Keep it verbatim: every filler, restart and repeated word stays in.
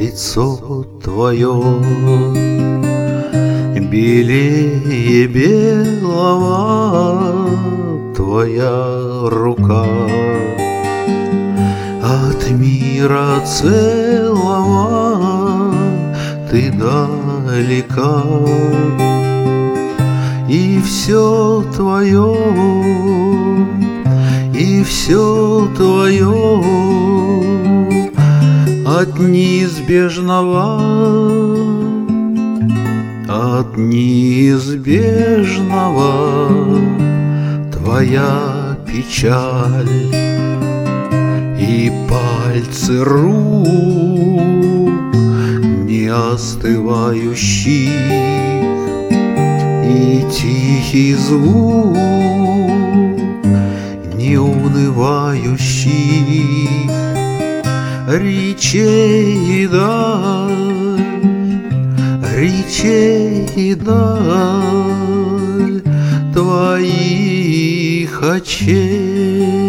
лицо твое белее белого, твоя рука от мира целого ты далека, и все твое, и все твое от неизбежного, от неизбежного твоя печаль и пальцы рук не остывающих, и тихий звук не унывающий речей даль, речей даль твоих очей.